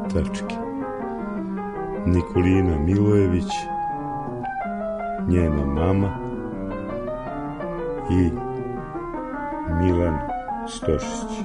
tačke. Nikolina Milojević, njena mama i Milan Stošić.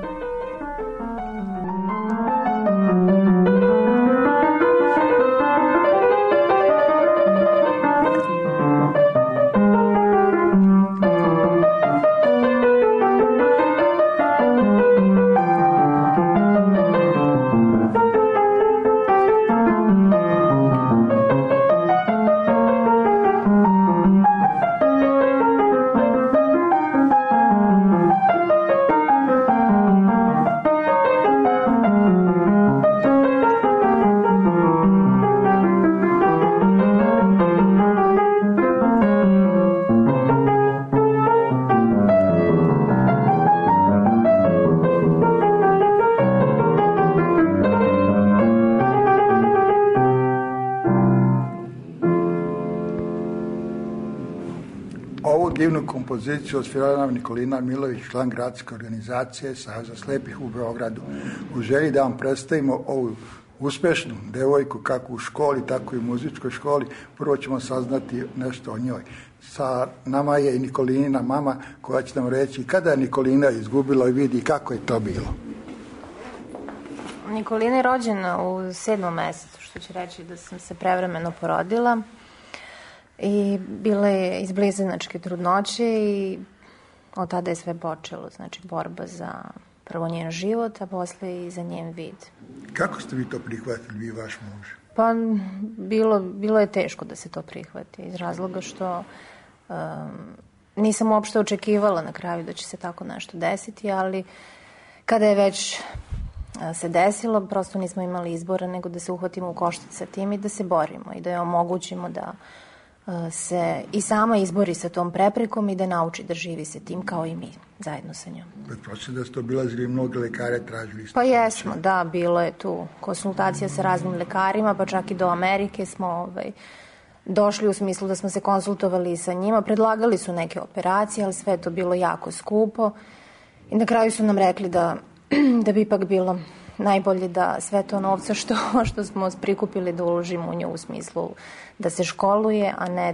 Divnu kompoziciju osvirala Nikolina Milojević, član gradske organizacije Saveza slepih u Beogradu. U želji da vam predstavimo ovu uspešnu devojku kako u školi, tako i u muzičkoj školi, prvo ćemo saznati nešto o njoj. Sa nama je i Nikolinina mama koja će nam reći kada je Nikolina izgubila i vidi kako je to bilo. Nikolina je rođena u 7. mesecu, što će reći da sam se prevremeno porodila. I bila je iz blizanačke trudnoće i od tada je sve počelo, znači borba za prvo njen život, a posle i za njen vid. Kako ste vi to prihvatili, vi i vaš muž? Pa bilo je teško da se to prihvati, iz razloga što nisam uopšte očekivala na kraju da će se tako nešto desiti, ali kada je već se desilo, prosto nismo imali izbora nego da se uhvatimo u koštac sa tim i da se borimo i da je omogućimo da se i sama izbori sa tom preprekom i da nauči da živi sa tim kao i mi, zajedno sa njom. Pretpostavljam da ste obilazili mnoge lekare, tražili ste? Pa jesmo, da, bilo je tu konsultacija sa raznim lekarima, pa čak i do Amerike smo došli u smislu da smo se konsultovali sa njima, predlagali su neke operacije, ali sve je to bilo jako skupo i na kraju su nam rekli da bi ipak bilo najbolje da sve to novca što smo prikupili da uložimo u nju u smislu da se školuje, a ne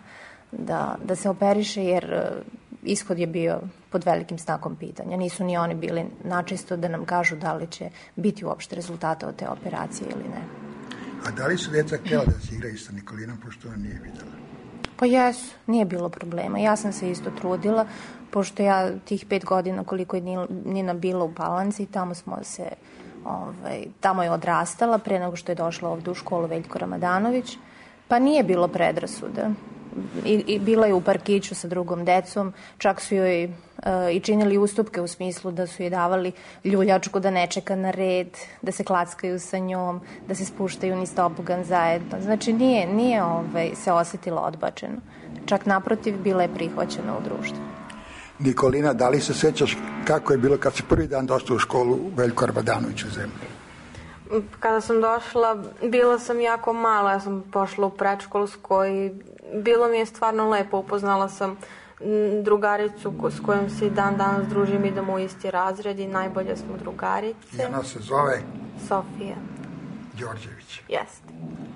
da se operiše, jer ishod je bio pod velikim znakom pitanja. Nisu ni oni bili načisto da nam kažu da li će biti uopšte rezultata od te operacije ili ne. A da li su djeca htjela da se igraju sa Nikolinom, pošto ona nije videla? Pa jesu, nije bilo problema. Ja sam se isto trudila, pošto ja tih 5 godina koliko je Nina bila u Palanci, tamo smo se tamo je odrastala pre nego što je došla ovde u školu Veljko Ramadanović, pa nije bilo predrasuda. I bila je u parkiću sa drugom decom, čak su joj i činili ustupke u smislu da su joj davali ljuljačku da ne čeka na red, da se klackaju sa njom, da se spuštaju niz tobogan zajedno. Znači nije se osetila odbačeno. Čak naprotiv, bila je prihvaćena u društvu. Nikolina, da li se sećaš kako je bilo kad si prvi dan došla u školu Veljko Ramadanović u zemlji? Kada sam došla, bila sam jako mala, ja sam pošla u predškolsko i bilo mi je stvarno lepo, upoznala sam drugaricu s kojom se i dan danas družim, idemo u isti razred i najbolje smo drugarice. I ona se zove? Sofija Đorđević. Jeste.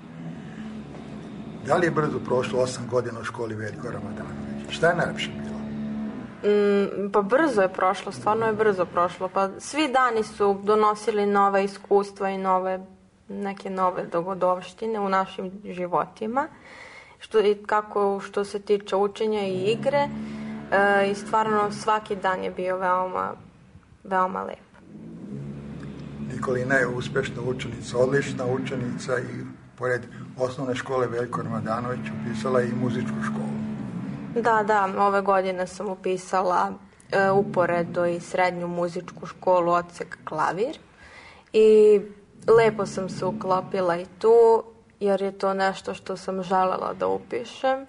Da li je brzo prošlo 8 godina u školi Veljko Ramadanović? Šta je najlepše bilo? Pa brzo je prošlo, stvarno je brzo prošlo. Pa svi dani su donosili nove iskustva i neke nove dogodovštine u našim životima. Što se tiče učenja i igre. I stvarno svaki dan je bio veoma, veoma lep. Nikolina je uspešna učenica, odlična učenica i pored osnovne škole Veljko Ramadanović upisala i muzičku školu. Da, ove godine sam upisala uporedo i srednju muzičku školu odsek klavir i lepo sam se uklopila i tu, jer je to nešto što sam želela da upišem.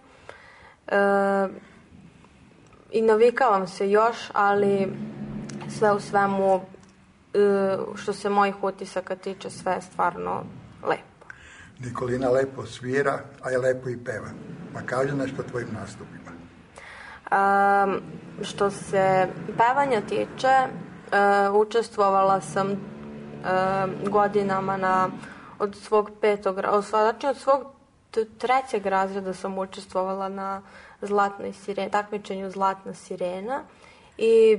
I navikavam se još, ali sve u svemu, što se mojih utisaka tiče, sve je stvarno lepo. Nikolina lepo svira, a je lepo i peva. Pa kaži nešto o tvojim nastupima. Što se pevanja tiče, učestvovala sam godinama od svog trećeg razreda sam učestvovala na takmičenju Zlatna sirena i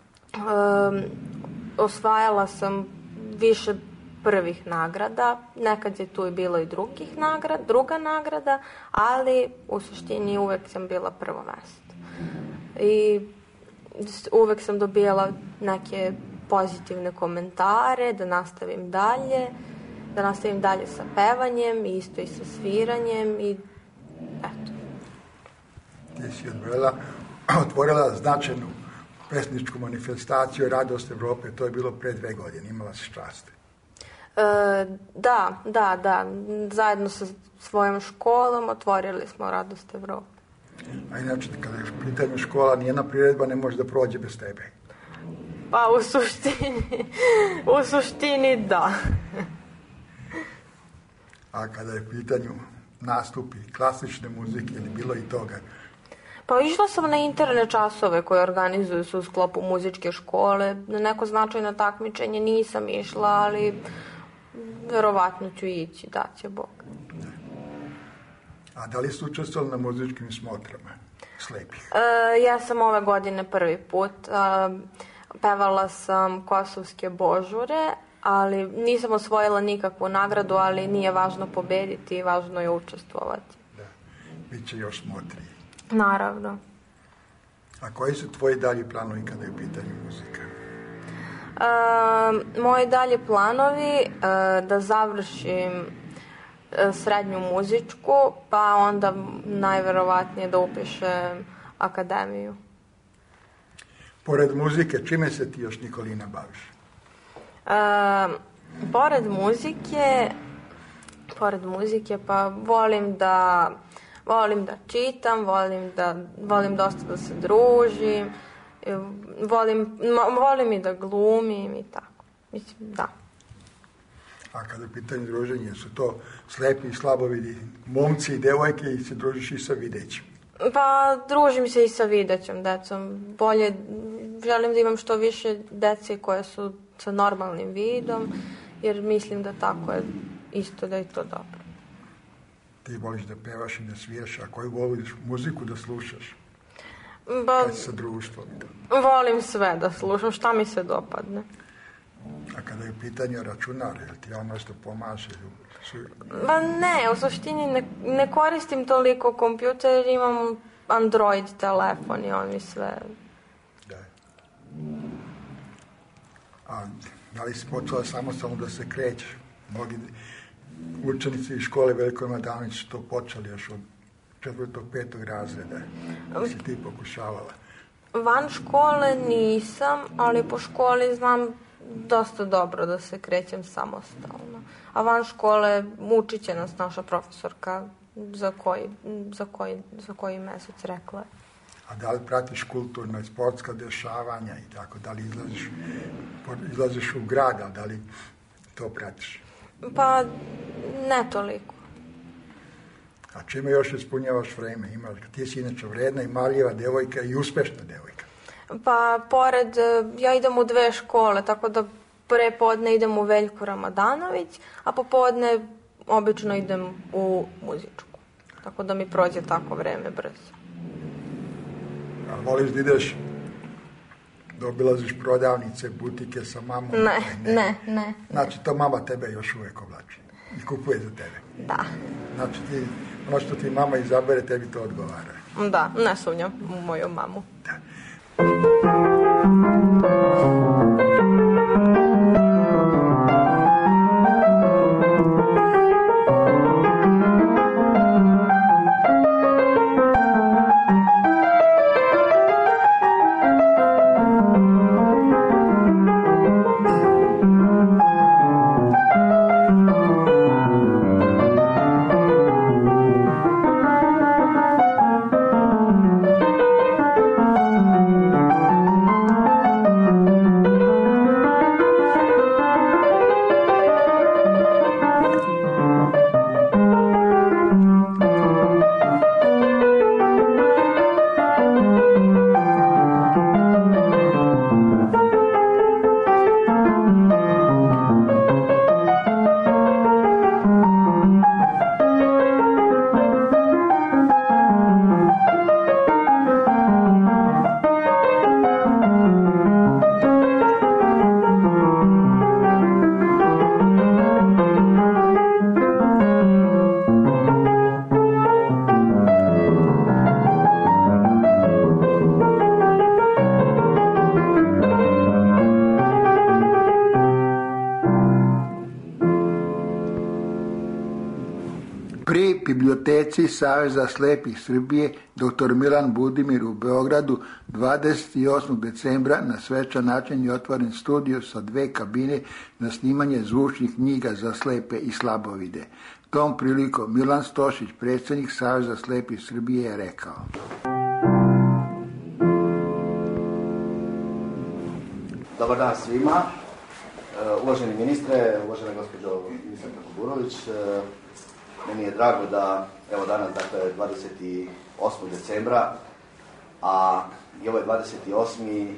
osvajala sam više prvih nagrada, nekad je tu i bilo i druga nagrada, ali u suštini uvek sam bila prvo mesto. I uvek sam dobijala neke pozitivne komentare, da nastavim dalje sa pevanjem, isto i sa sviranjem i eto. Ti si otvorila značajnu pesničku manifestaciju Radost Evrope, to je bilo pre 2 godine, imala si čast. Da. Zajedno sa svojom školom otvorili smo Radost Evrope. A inače, kada je u pitanju škola, nijedna priredba ne može da prođe bez tebe. Pa u suštini da. A kada je u pitanju nastupi klasične muzike ili bilo i toga? Pa išla sam na interne časove koje organizuju se u sklopu muzičke škole. Na neko značajno takmičenje nisam išla, ali verovatno ću ići, da će Bog. A da li ste učestvovali na muzičkim smotrama slepih? Ja sam ove godine prvi put. Pevala sam Kosovske božure, ali nisam osvojila nikakvu nagradu, ali nije važno pobediti, važno je učestvovati. Da, bit će još smotri. Naravno. A koji su tvoji dalji planovi kada je u pitanju muzika? Moji dalji planovi da završim srednju muzičku, pa onda najverovatnije da upišem akademiju. Pored muzike, čime se ti još, Nikolina, baviš? Pored muzike, pa volim da čitam, volim dosta da se družim, volim i da glumim i tako. Mislim, da. A kada je pitanje druženja, su to slepi i slabovidi momci i devojke i se družiš i sa videćim? Pa družim se i sa videćom decom. Želim da imam što više dece koje su sa normalnim vidom, jer mislim da tako je isto, da je to dobro. Ti voliš da pevaš i da sviraš, a koju voliš muziku da slušaš? Kad si sa društvom? Volim sve da slušam, šta mi se dopadne. A kada je u pitanju računar, jel ti ono nešto pomaže? Ba ne, u suštini ne koristim toliko kompjuter jer imam Android telefon i on mi sve... Da. A da li si počela samostalno da se krećeš? Mnogi učenici iz škole Veliko Madanović su to počeli još od 4. 5. razreda. Da si ti pokušavala? Van škole nisam, ali po školi znam dosta dobro da se krećem samostalno. A van škole učit će nas naša profesorka za koji mesec, rekla je. A da li pratiš kulturna i sportska dešavanja i tako? Da li izlaziš u grad, a da li to pratiš? Pa ne toliko. A čime još ispunjavaš vreme? Ti si inače vredna i marljiva devojka i uspešna devojka. Pa ja idem u 2 škole, tako da prepodne idem u Veljko Ramadanović, a popodne obično idem u muzičku. Tako da mi prođe tako vreme brzo. A voliš da ideš, da obilaziš prodavnice, butike sa mamom? Ne. Znači, to mama tebe još uvek oblači i kupuje za tebe? Da. Znači, ono što ti mama izabere, tebi to odgovara? Da, ne sumnjam u moju mamu. Da. pri Biblioteci Saveza slepih Srbije dr. Milan Budimir u Beogradu 28. decembra na svečan način je otvoren studio sa 2 kabine na snimanje zvučnih knjiga za slepe i slabovide. Tom prilikom Milan Stošić, predsjednik Saveza slepih Srbije, je rekao: Dobar dan svima. Uvaženi ministre, uvažena gospođo ministarka Kuburović, meni je drago da evo danas, dakle 28. decembra, a i ovo je 28.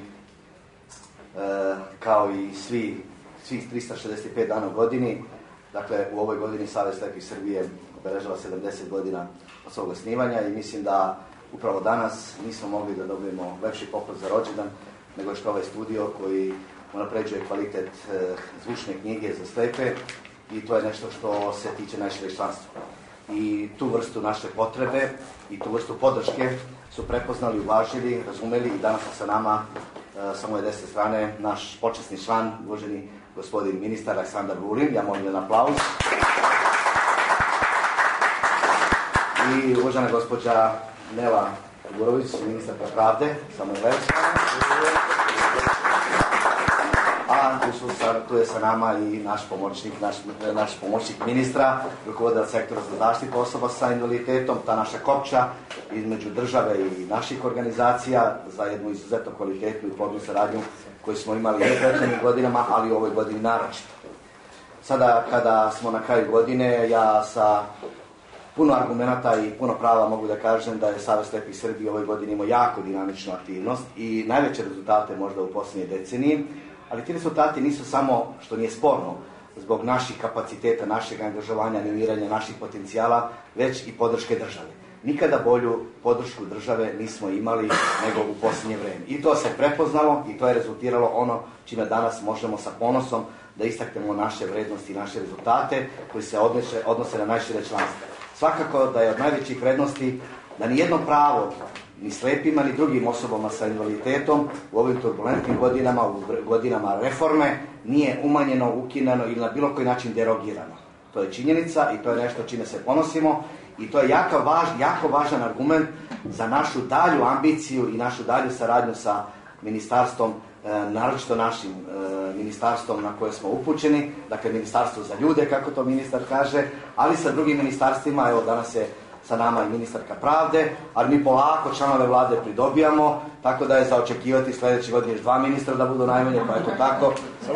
Kao i svih 365 dana u godini. Dakle, u ovoj godini Savez slepih Srbije obeležava 70 godina od svog osnivanja i mislim da upravo danas nismo mogli da dobijemo lepši poklon za rođendan nego što ovaj studio koji unapređuje kvalitet zvučne knjige za slepe i to je nešto što se tiče našeg članstva. I tu vrstu naše potrebe i tu vrstu podrške su prepoznali, uvažili, razumeli i danas sa nama sa moje desne strane naš počasni član, uvaženi gospodin ministar Aleksandar Vulin. Ja molim jedan aplauz. I uvažena gospođa Nela Kuburović, ministarka pravde, sa moje leve strane. A tu je sa nama i naš pomoćnik ministra, rukovodilac sektora za zaštitu osoba sa invaliditetom, ta naša kopča između države i naših organizacija za jednu izuzetno kvalitetnu i plodnu saradnju koju smo imali i u prethodnim godinama, ali i u ovoj godini naročito. Sada kada smo na kraju godine, ja sa puno argumenata i puno prava mogu da kažem da je Savez slepih Srbije u ovoj godini imao jako dinamičnu aktivnost i najveće rezultate možda u posljednje deceniji. Ali ti rezultati nisu samo, što nije sporno, zbog naših kapaciteta, našeg angažovanja, animiranja, naših potencijala, već i podrške države. Nikada bolju podršku države nismo imali nego u posljednje vreme. I to se prepoznalo i to je rezultiralo ono čime danas možemo sa ponosom da istaknemo naše vrednosti i naše rezultate koji se odnose na najšire članstvo. Svakako da je od najvećih vrednosti da nijedno pravo ni slepima, ni drugim osobama sa invaliditetom u ovim turbulentnim godinama, u godinama reforme, nije umanjeno, ukinano ili na bilo koji način derogirano. To je činjenica i to je nešto čime se ponosimo i to je jako važan argument za našu dalju ambiciju i našu dalju saradnju sa ministarstvom, naročito našim ministarstvom na koje smo upućeni, dakle ministarstvo za ljude, kako to ministar kaže, ali sa drugim ministarstvima. Evo danas je sa nama i ministarka pravde, ali mi polako članove vlade pridobijamo, tako da je za očekivati sljedeće godine još 2 ministra da budu najmanje, pa eto tako.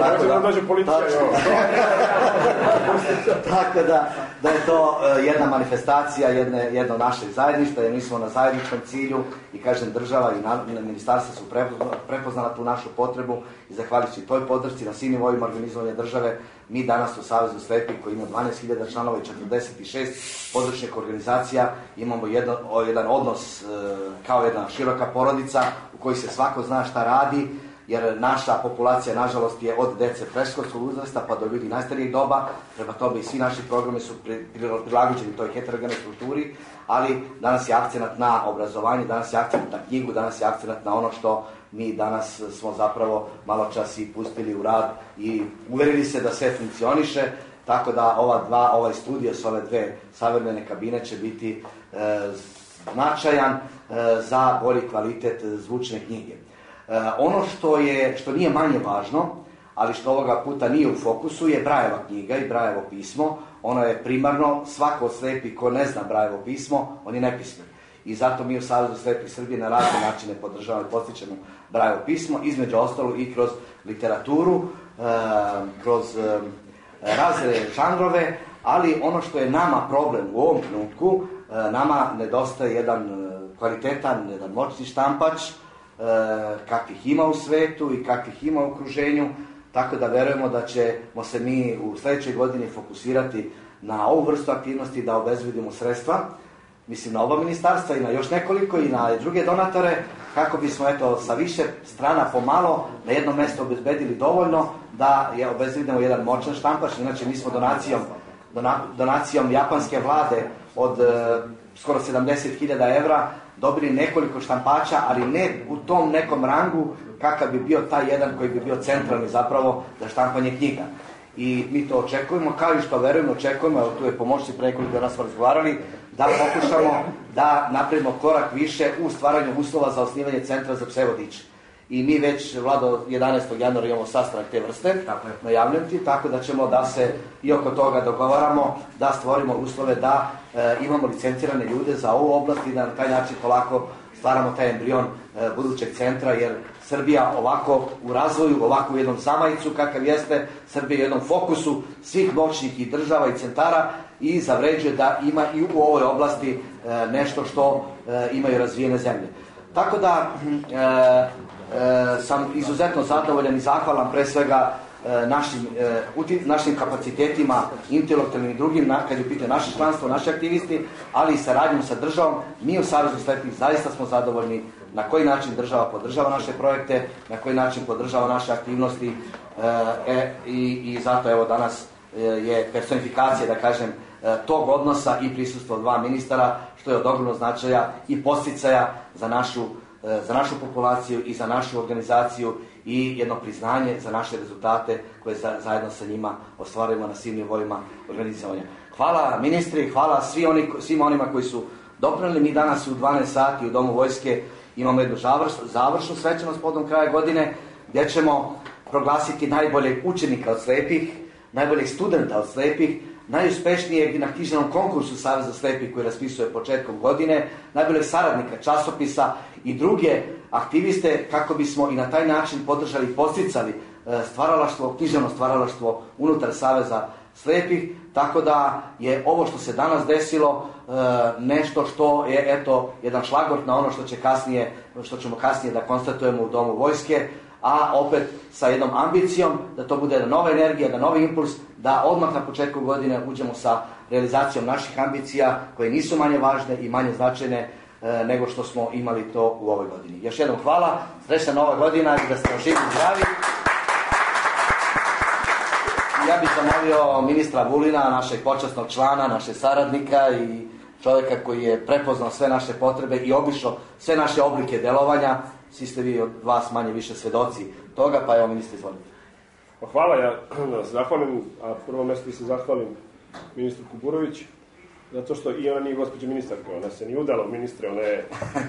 Tako da je to jedna manifestacija jedno našeg zajedništva, jer mi smo na zajedničkom cilju i kažem država i ministarstva su prepoznala tu našu potrebu i zahvaljujući toj podršci na svim nivoima organizovanja države, mi danas u Savezu slepih koji ima 12.000 članova i 46 područnih organizacija imamo jedan odnos kao jedna široka porodica u kojoj se svako zna šta radi, jer naša populacija, nažalost, je od dece predškolskog uzrasta pa do ljudi najstarijeg doba. Prema tome i svi naši programi su prilagođeni toj heterogenoj strukturi, ali danas je akcenat na obrazovanje, danas je akcenat na knjigu, danas je akcenat na ono što mi danas smo zapravo malo čas i pustili u rad i uverili se da sve funkcioniše, tako da ovaj studio s ove 2 savremene kabine će biti značajan za bolji kvalitet zvučne knjige. Ono što nije manje važno, ali što ovoga puta nije u fokusu, je Brajeva knjiga i Brajevo pismo. Ono je primarno, svako od slepih ko ne zna Brajevo pismo, on je nepismen. I zato mi u Savezu slepih Srbije na razne načine podržavamo i postičemo Brajevo pismo, između ostalo i kroz literaturu, kroz razne žanrove, ali ono što je nama problem u ovom trenutku, nama nedostaje jedan kvalitetan, jedan moćni štampač, kakvih ima u svetu i kakvih ima u okruženju, tako da verujemo da ćemo se mi u sljedećoj godini fokusirati na ovu vrstu aktivnosti, da obezbedimo sredstva, mislim na oba ministarstva i na još nekoliko i na druge donatore, kako bismo sa više strana pomalo na jedno mjesto obezbedili dovoljno da je obezbedimo jedan moćan štampač. Inače mi smo donacijom japanske vlade od skoro 70.000 evra dobili nekoliko štampača, ali ne u tom nekom rangu kakav bi bio taj jedan koji bi bio centralni zapravo za štampanje knjiga. I mi to očekujemo, kao i što verujemo, očekujemo, evo tu je pomoćnik pre nekoliko dana smo razgovarali, da pokušamo da napravimo korak više u stvaranju uslova za osnivanje centra za pse vodiče. I mi već, Vlado, 11. januara imamo sastanak te vrste, najavljam ti, tako da ćemo da se i oko toga dogovaramo, da stvorimo uslove da imamo licencirane ljude za ovu oblast i da na taj način polako stvaramo taj embrion budućeg centra, jer Srbija ovako u razvoju, ovako u jednom zamajcu kakav jeste, Srbija u jednom fokusu svih moćnih i država i centara i zavređuje da ima i u ovoj oblasti nešto što imaju razvijene zemlje. Tako da sam izuzetno zadovoljan i zahvalan pre svega našim kapacitetima, intelektualnim i drugim, kad je u pitanju naše članstvo, naši aktivisti, ali i saradnjom sa državom. Mi u Savezu slepih zaista smo zadovoljni na koji način država podržava naše projekte, na koji način podržava naše aktivnosti i zato evo danas je personifikacija, da kažem, tog odnosa i prisustvo dva ministara, što je od ogromnog značaja i podsticaja za našu populaciju i za našu organizaciju i jedno priznanje za naše rezultate koje zajedno sa njima ostvarujemo na svim nivoima organizovanja. Hvala ministri, hvala svima onima koji su doprineli. Mi danas u 12 sati u Domu vojske imamo jednu završnu svečanost podom kraja godine, gdje ćemo proglasiti najboljeg učenika od slepih, najboljeg studenta od slepih, najuspešnijeg na književnom konkursu Saveza slepih koji raspisuje početkom godine, najboljeg saradnika časopisa i druge aktiviste, kako bismo i na taj način podržali i podsticali stvaralaštvo, književno stvaralaštvo unutar Saveza slepih, tako da je ovo što se danas desilo nešto što je eto jedan šlagvort na ono što ćemo kasnije da konstatujemo u Domu vojske, a opet sa jednom ambicijom da to bude jedna nova energija, da novi impuls, da odmah na početku godine uđemo sa realizacijom naših ambicija koje nisu manje važne i manje značajne nego što smo imali to u ovoj godini. Još jednom hvala, srećna nova godina i da ste živi i zdravi. Ja bih zamolio ministra Vulina, našeg počasnog člana, našeg saradnika i čovjeka koji je prepoznao sve naše potrebe i obišao sve naše oblike delovanja. Svi ste vi od vas manje više svedoci toga, pa evo ministre, izvolite. Hvala, ja zahvalim, a prvo mjesto se zahvalim ministru Kuburović, zato što i ona nije gospođa ministarka, ona se nije udala u ministre, ona je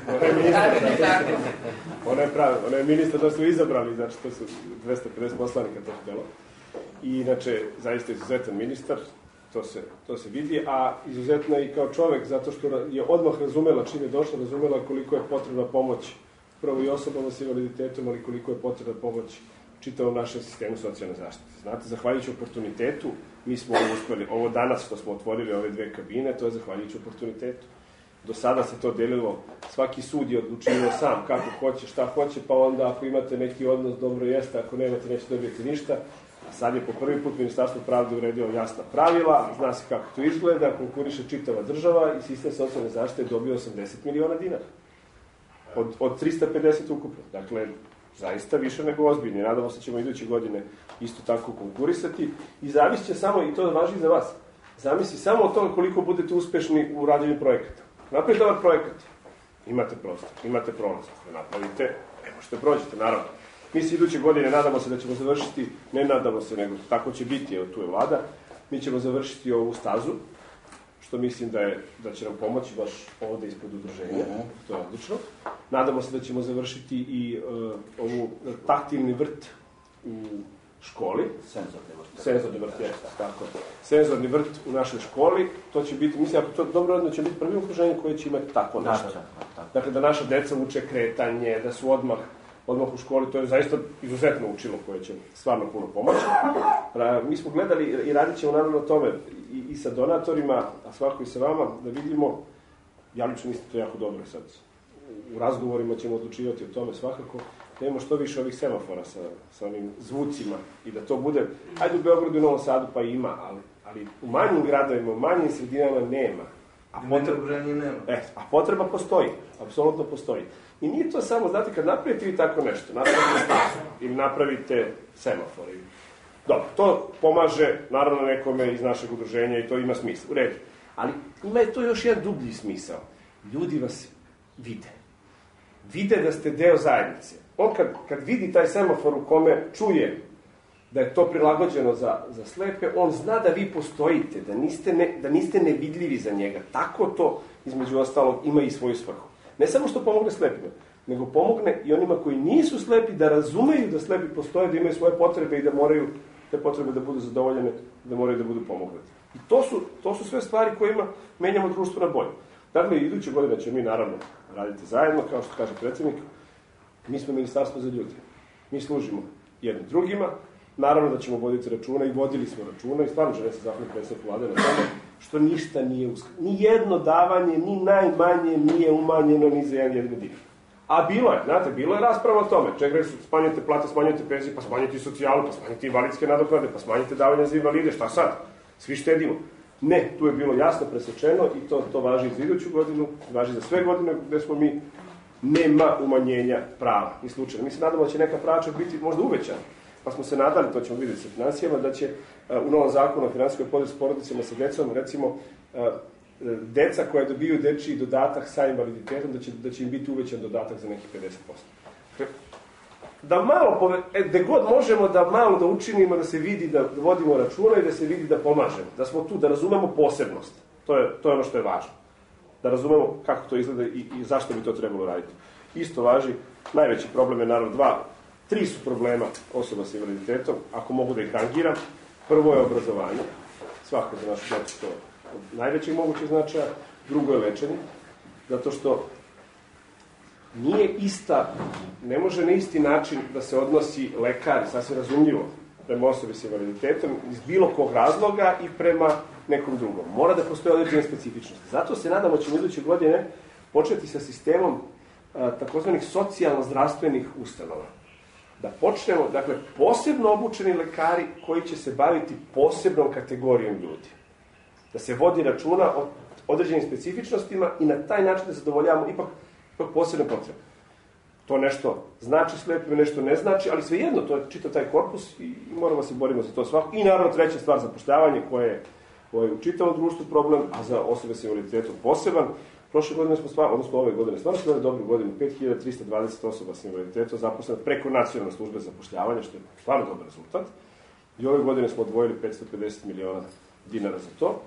ministar da su izabrali, znači to su 250 poslanika to htjelo. I inače, zaista je izuzetan ministar, to se vidi, a izuzetno i kao čovjek, zato što je odmah razumela čim je došla, razumela koliko je potrebna pomoć prvo i osobama s invaliditetom, ali koliko je potrebna pomoć čitavom našem sistemu socijalne zaštite. Znate, zahvaljujući oportunitetu, mi smo uspeli, ovo danas što smo otvorili ove dve kabine, to je zahvaljujući oportunitetu. Do sada se to delilo, svaki sud je odlučivao sam kako hoće, šta hoće, pa onda ako imate neki odnos, dobro jeste, ako nemate, nećete dobiti ništa. A sad je po prvi put Ministarstvo pravde uredio jasna pravila, zna se kako to izgleda, konkuriše čitava država i sistem socijalne zaštite je dobio 80 miliona dinara. Od 350 ukupno. Dakle, zaista više nego ozbiljni. Nadamo se ćemo iduće godine isto tako konkurisati i zavisit će samo, i to važi za vas, zamisli samo o tome koliko budete uspešni u radnju projekata. Napravite dobar projekat, imate prostor, imate prolaz, napravite, ne možete prođete, naravno. Mi se iduće godine nadamo se da ćemo završiti, ne nadamo se, nego tako će biti, evo tu je vlada, mi ćemo završiti ovu stazu, što mislim da će nam pomoći baš ovdje ispod udruženja, to je odlično. Nadamo se da ćemo završiti i ovu taktilni vrt u školi. Senzorni vrt, tako. Senzorni vrt u našoj školi, to će biti, mislim, ako to dobro radno, će biti prvi udruženje koje će imati tako nešto. Dakle, da naša deca uče kretanje, da su odmah u školi, to je zaista izuzetno učilo koje će stvarno puno pomoći. Mi smo gledali i radit ćemo naravno o tome i sa donatorima, a svako i sa vama, da vidimo, ja lično mislim to jako dobro sad. U razgovorima ćemo odlučivati o tome svakako, da imamo što više ovih semafora sa onim zvucima i da to bude, ajde u Beogradu i Novom Sadu pa ima, ali u manjim gradovima, u manjim sredinama nema. A potreba postoji, apsolutno postoji. I nije to samo, znate, kad napravite vi tako nešto, napravite stazu ili napravite semafor. Dobro, to pomaže, naravno, nekome iz našeg udruženja i to ima smisla, u redu. Ali ima je to još jedan dublji smisao. Ljudi vas vide. Vide da ste deo zajednice. On kad vidi taj semafor u kome čuje da je to prilagođeno za slepe, on zna da vi postojite, da niste nevidljivi za njega. Tako to, između ostalog, ima i svoju svrhu. Ne samo što pomogne slepima, nego pomogne i onima koji nisu slepi da razumeju da slepi postoje, da imaju svoje potrebe i da moraju te potrebe da budu zadovoljene, da moraju da budu pomognute. I to su sve stvari kojima menjamo društvo na bolje. Dakle, iduće godine će mi naravno raditi zajedno, kao što kaže predsjednik, mi smo ministarstvo za ljude. Mi služimo jednim drugima, naravno da ćemo voditi računa i vodili smo računa i stvarno želim se zahvaliti predsjedniku vlade na tome što ništa nije ni jedno davanje, ni najmanje nije umanjeno ni za jedan jedini dinar. A bilo je rasprava o tome. Čekaj, smanjujete plate, smanjujete penzije, pa smanjujete socijalu, pa smanjujete invalidske nadoknade, pa smanjujete davanja za invalide, šta sad? Svi štedimo. Ne, tu je bilo jasno presečeno i to važi za iduću godinu, važi za sve godine gde smo mi, nema umanjenja prava i slučaja. Mi se nadamo da će neka prava biti možda uvećana, pa smo se nadali, to ćemo vidjeti sa financijama, da će u novom zakonu o finansijskoj podršci porodicama sa decom, recimo, deca koja dobiju dečiji dodatak sa invaliditetom, da će im biti uvećan dodatak za nekih 50%. Da malo, gde god možemo da malo da učinimo, da se vidi da vodimo računa i da se vidi da pomažemo, da smo tu, da razumemo posebnost. To je ono što je važno. Da razumemo kako to izgleda i zašto bi to trebalo raditi. Isto važi, najveći problem je naravno tri su problema osoba sa invaliditetom, ako mogu da ih rangiram. Prvo je obrazovanje, svako za našu djecu to od najvećeg mogućeg značaja. Drugo je lečenje, zato što ne može na isti način da se odnosi lekar, sasvim razumljivo, prema osobi sa invaliditetom, iz bilo kog razloga i prema nekom drugom. Mora da postoje određene specifičnosti. Zato se nadamo ćemo iduće godine početi sa sistemom takozvanih socijalno-zdravstvenih ustanova. Da počnemo, dakle, posebno obučeni lekari koji će se baviti posebnom kategorijom ljudi. Da se vodi računa o određenim specifičnostima i na taj način da zadovoljavamo ipak posebne potrebe. To nešto znači slepima, nešto ne znači, ali svejedno, to je čitav taj korpus i moramo se borimo za to svako. I naravno treća stvar, zapošljavanje, koje je u čitavom društvu problem, a za osobe sa invaliditetom poseban. Prošle godine odnosno ove godine, stvarno smo imali dobru godinu, 5320 osoba sa invaliditetom zaposleno preko nacionalne službe zapošljavanja, što je stvarno dobar rezultat. I ove godine smo odvojili 550 miliona dinara za to,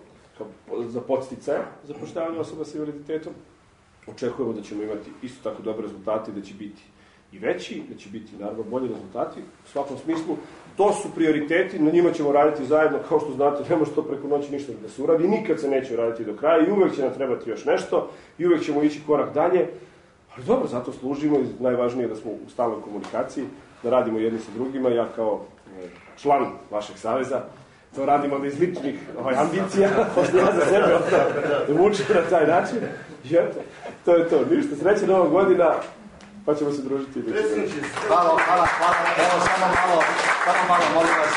za podsticaje zapošljavanja osoba sa invaliditetom. Očekujemo da ćemo imati isto tako dobre rezultate, da će biti i veći, da će biti naravno bolji rezultati u svakom smislu. To su prioriteti, na njima ćemo raditi zajedno, kao što znate, ne može to preko noći ništa da se uradi, nikad se neće uraditi do kraja i uvek će nam trebati još nešto i uvek ćemo ići korak dalje, ali dobro, zato služimo i najvažnije je da smo u stalnoj komunikaciji, da radimo jedni sa drugima. Ja kao član vašeg saveza to radimo onda iz ličnih ambicija, pošto ja za sebe da vučem na taj način. I eto, to je to. Ništa, sreće Nova godina, pa ćemo se družiti. Hvala. Evo, samo malo, molim vas.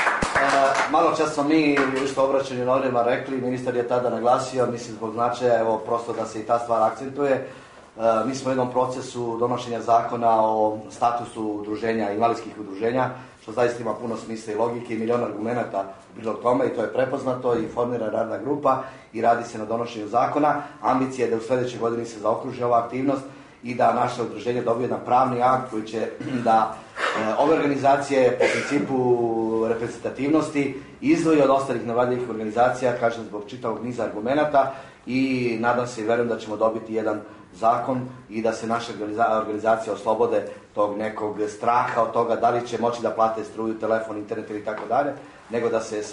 Malo čas smo mi u obraćanju novinarima rekli, ministar je tada naglasio, mislim zbog značaja, evo, prosto da se i ta stvar akcentuje. Mi smo u jednom procesu donošenja zakona o statusu udruženja, invalidskih udruženja, što zaista ima puno smisla i logike i milion argumenta u prilog tome i to je prepoznato i formira radna grupa i radi se na donošenju zakona. Ambicija je da u sledećoj godini se zaokruži ova aktivnost i da naše udruženje dobije jedan pravni akt koji će da ove organizacije po principu reprezentativnosti izdvoji od ostalih nevladinih organizacija, kažem zbog čitavog niza argumenata i nadam se i verujem da ćemo dobiti jedan zakon i da se naše organizacije oslobode tog nekog straha od toga da li će moći da plate struju, telefon, internet ili tako dalje, nego da se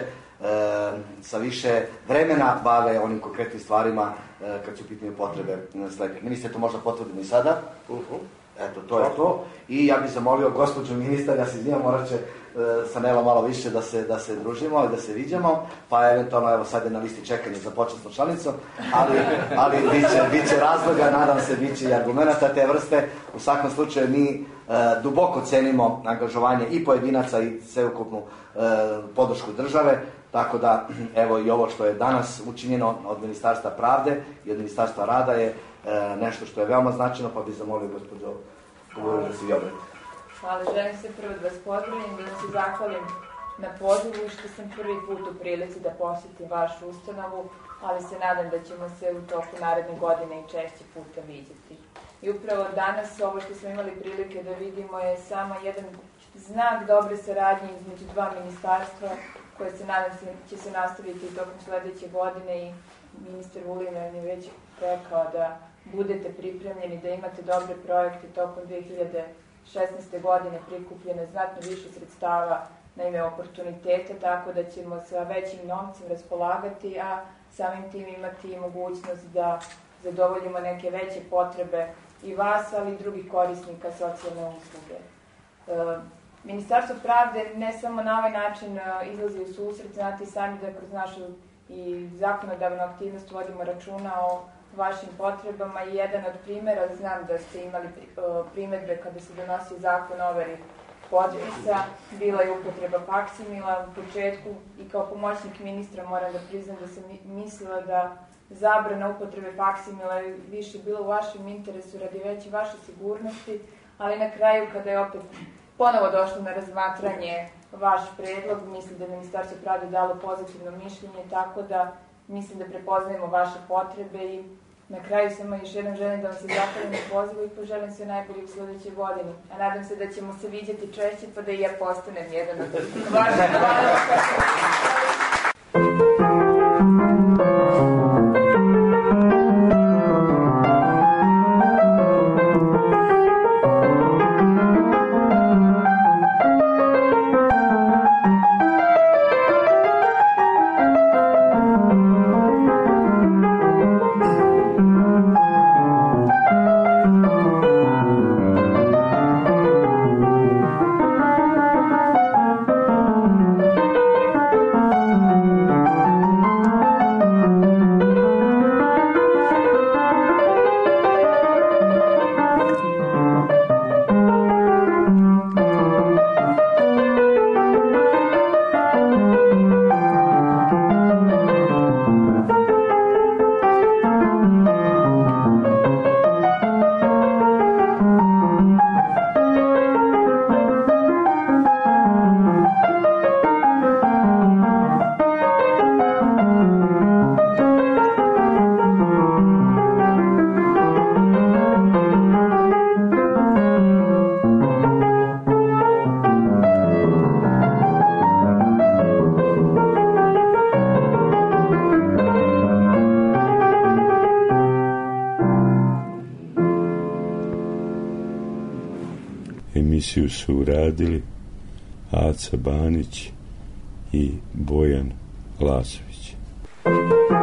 sa više vremena bave onim konkretnim stvarima kad su u pitanju potrebe slepih. Ministre, to možda potvrdimo i sada. Eto, to je to. I ja bih zamolio gospođu ministar, ja se izvinjam, morat će sa Nela malo više da se družimo i da se viđamo, pa eventualno, evo sad je na listi čekanja za počasnu članicu, ali bit će razloga, nadam se, bit će i argumenta te vrste. U svakom slučaju mi duboko cenimo angažovanje i pojedinaca i sveukupnu podršku države, tako da, evo i ovo što je danas učinjeno od Ministarstva pravde i od Ministarstva rada je nešto što je veoma značajno, pa bih zamolio gospođo da se vi obrati. Hvala, želim se prvo da vas pozdravim, da se zahvalim na pozivu i što sam prvi put u prilici da posjetim vašu ustanovu, ali se nadam da ćemo se u toku naredne godine i češće puta vidjeti. I upravo danas ovo što smo imali prilike da vidimo je samo jedan znak dobre saradnje između dva ministarstva koje se nadam se će se nastaviti tokom sledeće godine i ministar Vulin je već rekao da budete pripremljeni, da imate dobre projekte tokom 2016. godine prikupljene znatno više sredstava na ime oportuniteta, tako da ćemo sa većim novcem raspolagati, a samim tim imati mogućnost da zadovoljimo neke veće potrebe i vas, ali i drugih korisnika socijalne usluge. Ministarstvo pravde ne samo na ovaj način izlazi u susret, znate i sami da kroz našu i zakonodavnu aktivnost vodimo računa o vašim potrebama i jedan od primjera, znam da ste imali primedbe kada se donosio zakon o overi potpisa, bila je upotreba faksimila u početku i kao pomoćnik ministra moram da priznam da sam mislila da zabrana upotrebe faksimila je više bilo u vašem interesu radi veće vaše sigurnosti, ali na kraju kada je opet ponovo došlo na razmatranje vaš predlog, mislim da je Ministarstvo pravde dalo pozitivno mišljenje, tako da mislim da prepoznajemo vaše potrebe i na kraju samo još jednom želim da vam se zahvalim na pozivu i poželim sve najbolje u sledećoj godini. A nadam se da ćemo se viđati češće pa da i ja postanem jedan od vaših hvala. Emisiju su uradili Aca Banić i Bojan Lasović.